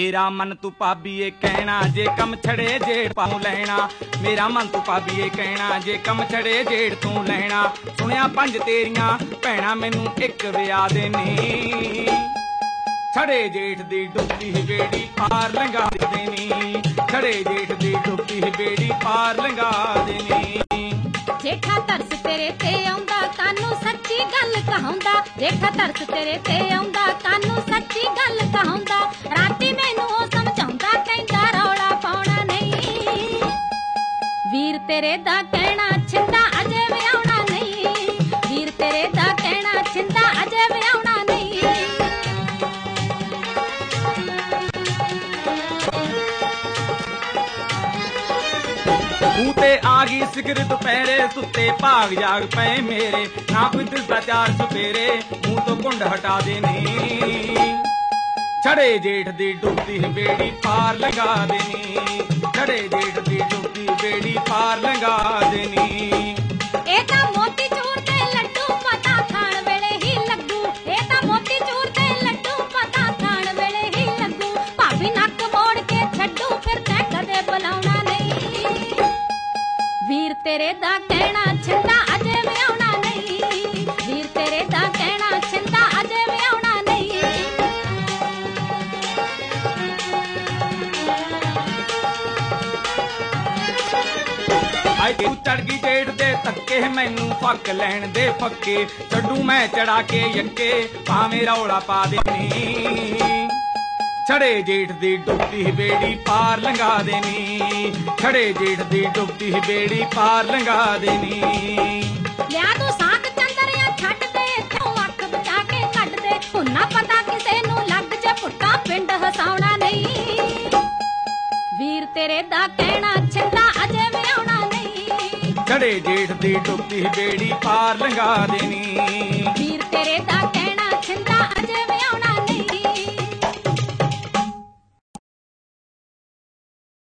मेरा मन तू भाभीए कहना जे कम छड़े जेड़ पाऊं लैना। मेरा मन तू भाभीए कहना जे कम छड़े जेड़ तू लैना। सुनिया पंज तेरियां भैणां मैनू एक विआह दे नी। छड़े जेठ दी डुबदी बेड़ी पार लंघा देनी। छड़े जेठ दी डुबदी बेड़ी पार लंघा देनी। जेठा तरस तेरे ते आउंदा कानू सच्ची गल कहाउंदा। जेठा तरस तेरे ते आउंदा कानू सच्ची गल कहाउंदा। राती मैनू ओ समझाउंदा कहंदा रौला पाउणा नहीं। वीर तेरे दा कहना छिंदा अजे विआउणा नहीं। वीर तेरे दा कहना छिंदा अजे विआउणा नहीं। तू ते आ गई सिखर दुपहरे सुते भाग जाग पे मेरे। ना कोई दिसदा चार सवेरे मुंह तो घुंड हटा देनी। छड़े जेठ दी डुबदी बेड़ी पार लंघा देनी। छड़े जेठ दी डुबदी बेड़ी पार लंघा देनी। ए तां मोती चूर ते लड्डू पता खाण वेले ही लगू। ए तां मोती चूर ते लड्डू पता खाण वेले ही लगू। भाभी नक मोड़ के छड्डू फिर तैं कदे बुलाउणा नहीं। वीर तेरे दा कहना छिंदा अजे विआउणा नहीं। वीर तेरे दा कहना छिंदा अजे विआउणा नहीं। आई तू चढ़ गई जेठ दे धक्के मैनू फक लैण दे फक्के। छड्डू मैं चढ़ा के यक्के भावें रौला पा देनी। छड़े जेठ दी डुबदी बेड़ी पार लंघा देनी। छड़े जेठ दी डुबदी बेड़ी पार लंघा देनी। लिया तू साग चंदरिया छੱਡ दे इत्थों अख बचा के कढ दे। हुन्ना पता किसे नू लग जे पुट्टा पिंड हसाउणा नहीं। वीर तेरे दा कहना छिंदा अजे विआउणा नहीं। छड़े जेठ दी डुबदी बेड़ी पार लंघा देनी। वीर